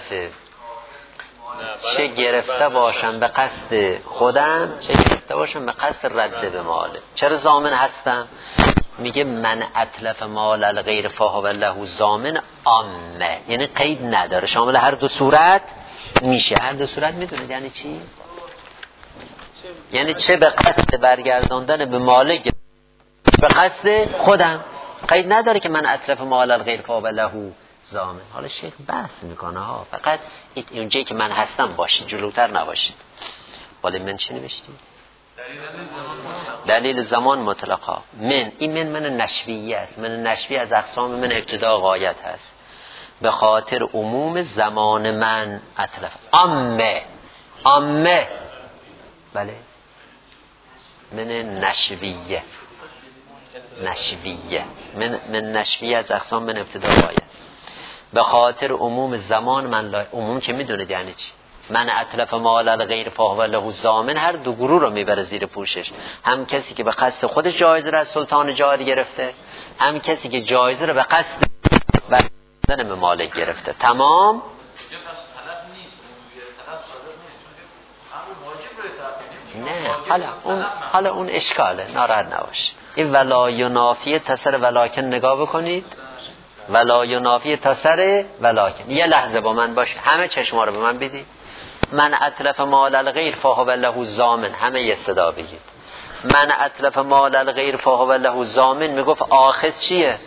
S1: چه گرفته باشم به قصد خودم، چه گرفته باشم به قصد رد به ماله. چرا ضامن هستم؟ میگه من اتلف مال الغیر فهو له ضامن عامه، یعنی قید نداره، شامل هر دو صورت میشه. هر دو صورت میدونید یعنی چی؟ یعنی چه به قصد برگرداندن به مالک، به قصد خودم، قید نداره که من اتلف مال الغیر فهو له ضامن. حالا شیخ بحث میکنه ها، فقط اونجایی که من هستم باشید، جلوتر نباشید. ولی من چی نوشتیم؟ دلیل زمان مطلقا. این من نشویه است. من نشویه از اقسام من ابتدا غایت هست، به خاطر عموم زمان من اتلف. عامه بله، من نشویه من نشویه از اقسام من ابتدا غایت، به خاطر عموم زمان من عموم که میدونید یعنی چی؟ من اتلف مال الغیر فهو له ضامن هر دو گروه رو میبره زیر پوشش، هم کسی که به قصد خودش جایزه رو از سلطان جار گرفته، هم کسی که جایزه رو به قصد بردن به مالک گرفته. تمام. نه حالا اون اشکاله، ناراحت نباشید. این ولا ینافی تسر ولکن نگاه بکنید، ولا ینافی تسر ولکن. یه لحظه با من باش، همه چشما رو به من بدید. من اتلف مال الغیر فهو له ضامن، همه یه صدا بگید. من اتلف مال الغیر فهو له ضامن میگفت آخذ چیه؟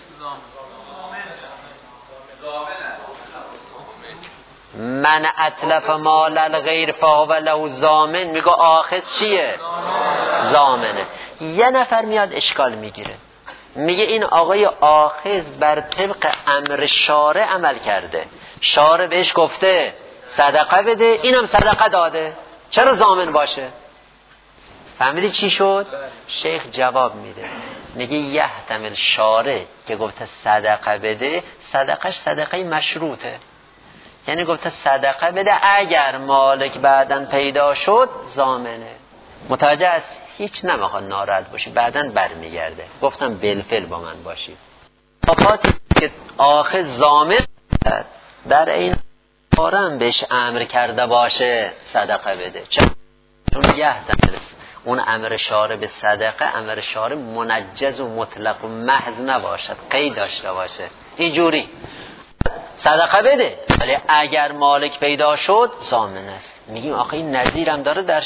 S1: من اتلف مال الغیر فهو له ضامن میگه آخذ چیه؟ ضامنه. یه نفر میاد اشکال میگیره، میگه این آقای آخذ بر طبق امر شارع عمل کرده، شارع بهش گفته صدقه بده، اینم صدقه داده، چرا ضامن باشه؟ فهمیدی چی شد؟ شیخ جواب میده، میگه یحتمل شارع که گفته صدقه بده، صدقش صدقه مشروطه، یعنی گفته صدقه بده اگر مالک بعداً پیدا شد ضامنه. متوجه است؟ هیچ نمیخواد ناراحت باشی، بعداً برمیگرده. گفتم بالفعل با من باشید. آفاتی که آخه ضامن در این بارم بهش امر کرده باشه صدقه بده، چون یحتمل اون امر شارع به صدقه، امر شارع منجز و مطلق و محض نباشد، قید داشته باشه. اینجوری صدقه بده ولی اگر مالک پیدا شد ضامن است. میگیم آخه این نظیرم داره در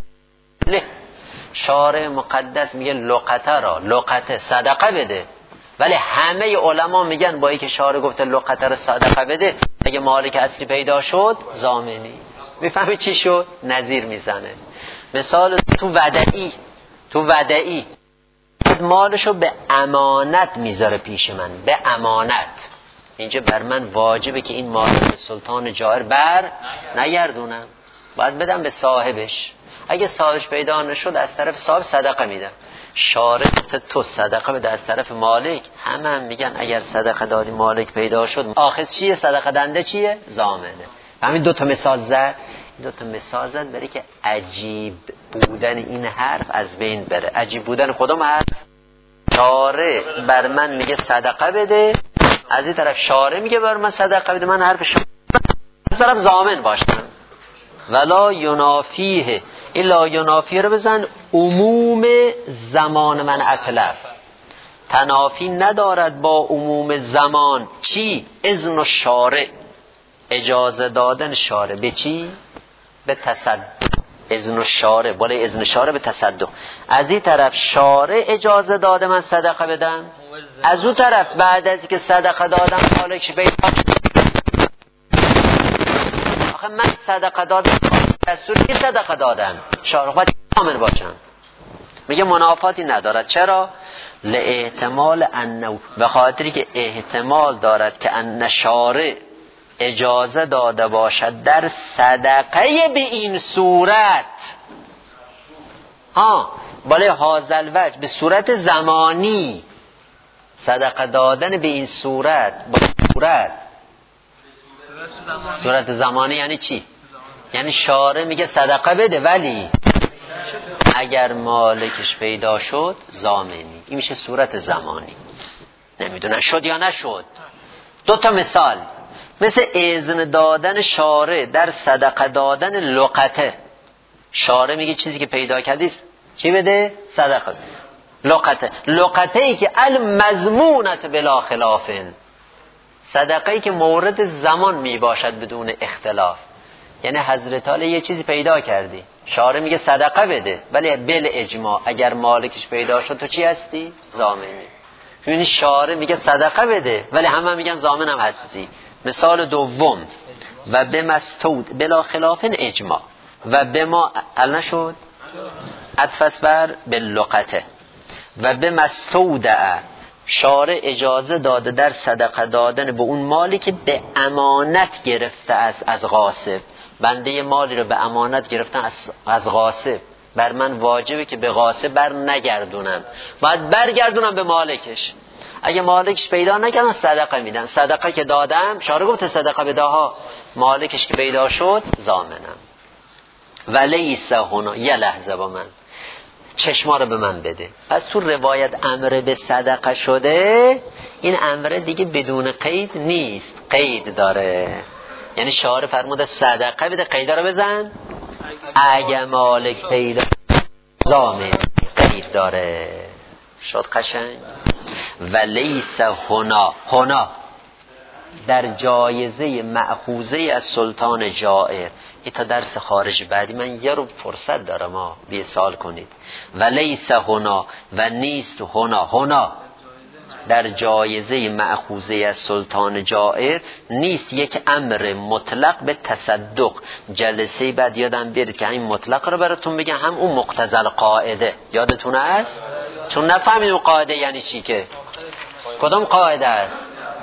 S1: شارع مقدس میگه لقطه صدقه بده، ولی همه علما میگن با اینکه شارع گفته لقطه رو صدقه بده، اگه مالک اصلی پیدا شد ضامنی. میفهمی چی شد؟ نظیر میزنه. مثال تو ودعی مالشو به امانت میذاره پیش من، به امانت. اینجا بر من واجبه که این مال به سلطان جائر بر نگردونم، باید بدم به صاحبش. اگه صاحبش پیدا نشد از طرف صاحب صدقه میدم. شارع تو صدقه بده از طرف مالک، هم میگن اگر صدقه دادی مالک پیدا شد آخر چیه؟ صدقه دنده چیه؟ ضامنه. همین دو تا مثال زد برای که عجیب بودن این حرف از بین بره. عجیب بودن کدوم حرف؟ شارع بر من میگه صدقه بده، از این طرف شارع میگه بر من صدقه بده، من حرف شما از طرف ضامن باشم. ولا ینافیه، این لا ینافیه رو بزن عموم زمان من اتلف، تنافی ندارد با عموم زمان. چی؟ اذن و شارع، اجازه دادن شارع به چی؟ به تصدق. اذن و شارع، بالای اذن شارع به تصدق. از این طرف شارع اجازه داده من صدقه بدم، از اون طرف بعد از که صدقه دادم مالکش پیدا. آخه من صدقه دادم، دستوری که صدقه دادم، شارع باید کامل باشم. میگه منافاتی ندارد. چرا؟ لاحتمال انه، به خاطری که احتمال دارد که ان شارع اجازه داده باشد در صدقه به این صورت، بالای هازل وجه، به صورت زمانی، صدقه دادن به این صورت، با صورت صورت زمانی یعنی چی؟ یعنی شارع میگه صدقه بده، ولی اگر مالکش پیدا شد ضامنی. این میشه صورت زمانی. نمیدونن شد یا نشد. دو تا مثال، مثل اذن دادن شارع در صدقه دادن لقطه. شارع میگه چیزی که پیدا کردیست چی بده؟ صدقه بده. لقطه ای که المضمونت بلا خلافن، صدقه ای که مورد زمان می باشد بدون اختلاف. یعنی حضرت علی یه چیزی پیدا کردی، شارع میگه صدقه بده، ولی بل اجماع اگر مالکش پیدا شد تو چی هستی؟ ضامنی. یعنی شارع میگه صدقه بده، ولی همه میگن ضامنم هستی. مثال دوم، و به مستود بلا خلاف اجماع، و به ما حل نشد عطف بر باللقطه، و به مستودع شارع اجازه داده در صدقه دادن به اون مالی که به امانت گرفته است از غاصب. بنده مالی رو به امانت گرفتن از غاصب، بر من واجبه که به غاصب بر نگردونم، باید برگردونم به مالکش. اگه مالکش پیدا نکردن صدقه میدن. صدقه که دادم، شارع گفت صدقه بده ها، مالکش که پیدا شد ضامنم. ولیس هنا، یه لحظه با من، چشما رو به من بده. پس تو روایت امر به صدقه شده، این امر دیگه بدون قید نیست، قید داره. یعنی شارع فرموده صدقه بده، قید رو بزن، اگه مالک پیدا ضامن، قید داره. شد قشنگ. ولیس هنا در جایزه مأخوذه از سلطان جائر. این تا درس خارج بعدی من یه رو فرصت دارم، ما بی سال کنید. ولیس هنا، و نیست هنا در جایزه مأخوذه از سلطان جائر نیست یک امر مطلق به تصدق. جلسه بعد یادم بیارید که این مطلق رو براتون بگم، هم اون مقتضی القاعده یادتون است؟ چون نفهمید اون قاعده یعنی چی. که کدام قاعده است؟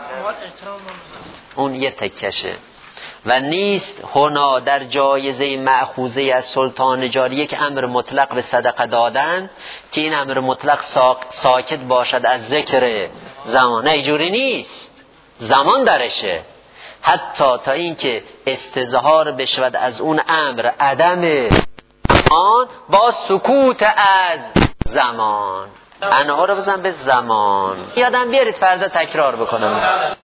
S1: اون یه تکشه. و نیست هنا در جایزه مأخوذه از سلطان جاری یک امر مطلق به صدقه دادن که این امر مطلق ساکت باشد از ذکر زمان. نه اینجوری نیست، زمان درشه. حتی تا اینکه استظهار بشود از اون امر عدم زمان با سکوت از زمان. انها رو بزن به زمان. یادم بیارید فردا تکرار بکنم.